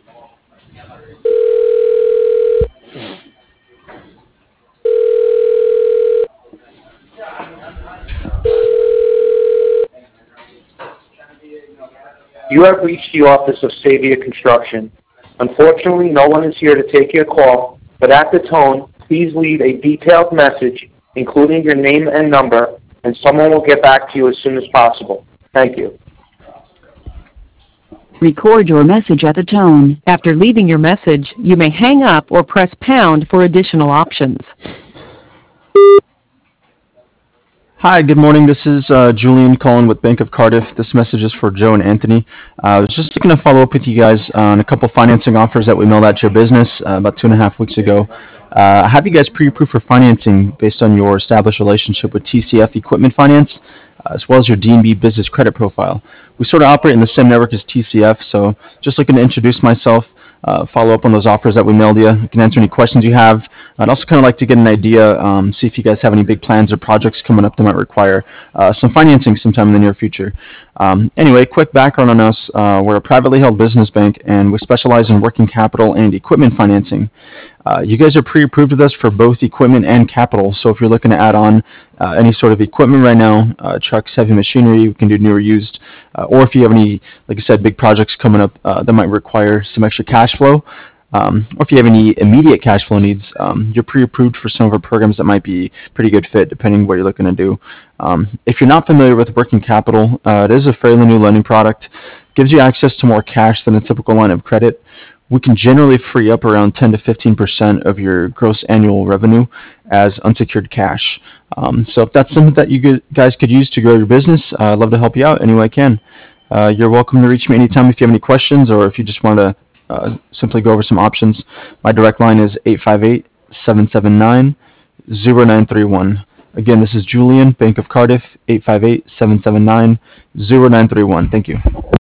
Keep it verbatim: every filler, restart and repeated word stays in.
You have reached the office of Savia Construction. Unfortunately, no one is here to take your call, but at the tone, please leave a detailed message, including your name and number, and someone will get back to you as soon as possible. Thank you. Record your message at the tone. After leaving your message, you may hang up or press pound for additional options. Hi, good morning. This is uh, Julian calling with Bank of Cardiff. This message is for Joe and Anthony. Uh, I was just looking to follow up with you guys on a couple financing offers that we mailed out to your business uh, about two and a half weeks ago. Uh, I have you guys pre-approved for financing based on your established relationship with T C F Equipment Finance, uh, as well as your D and B business credit profile. We sort of operate in the same network as T C F, so just looking to introduce myself, uh, follow up on those offers that we mailed you. I can answer any questions you have. I'd also kind of like to get an idea, um, see if you guys have any big plans or projects coming up that might require uh, some financing sometime in the near future. Um, anyway, quick background on us. Uh, we're a privately held business bank, and we specialize in working capital and equipment financing. Uh, you guys are pre-approved with us for both equipment and capital, so if you're looking to add on uh, any sort of equipment right now, uh, trucks, heavy machinery, we can do new or used, uh, or if you have any, like I said, big projects coming up uh, that might require some extra cash flow, um, or if you have any immediate cash flow needs, um, you're pre-approved for some of our programs that might be pretty good fit depending what you're looking to do. Um, if you're not familiar with working capital, uh, it is a fairly new lending product. Gives you access to more cash than a typical line of credit. We can generally free up around ten to fifteen percent of your gross annual revenue as unsecured cash. Um, so if that's something that you guys could use to grow your business, uh, I'd love to help you out any way I can. Uh, you're welcome to reach me anytime if you have any questions or if you just want to uh, simply go over some options. My direct line is eight five eight, seven seven nine, zero nine three one. Again, this is Julian, Bank of Cardiff, eight five eight, seven seven nine, zero nine three one. Thank you.